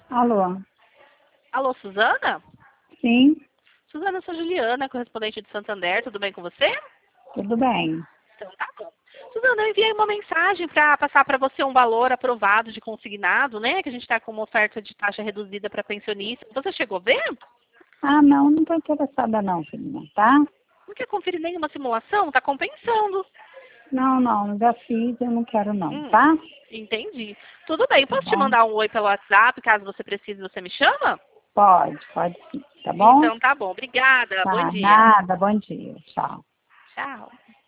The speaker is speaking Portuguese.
Alô? Alô, Suzana? Sim, Suzana, eu sou Juliana, correspondente de Santander. Tudo bem com você? tudo bem. Então tá bom. Suzana, eu enviei uma mensagem para passar para você um valor aprovado de consignado, né? Que a gente está com uma oferta de taxa reduzida para pensionista. Você chegou a ver? Ah, não estou interessada não, filhinha, tá? Não quer conferir nenhuma simulação? Tá compensando. Não, já fiz, eu não quero não, Hum, tá? entendi. Tudo bem. Tá Posso te bom? mandar um oi pelo WhatsApp, caso você precise, você me chama? Pode sim, tá bom? Então tá bom. Obrigada. Bom Tá, dia. nada, bom dia, tchau. Tchau.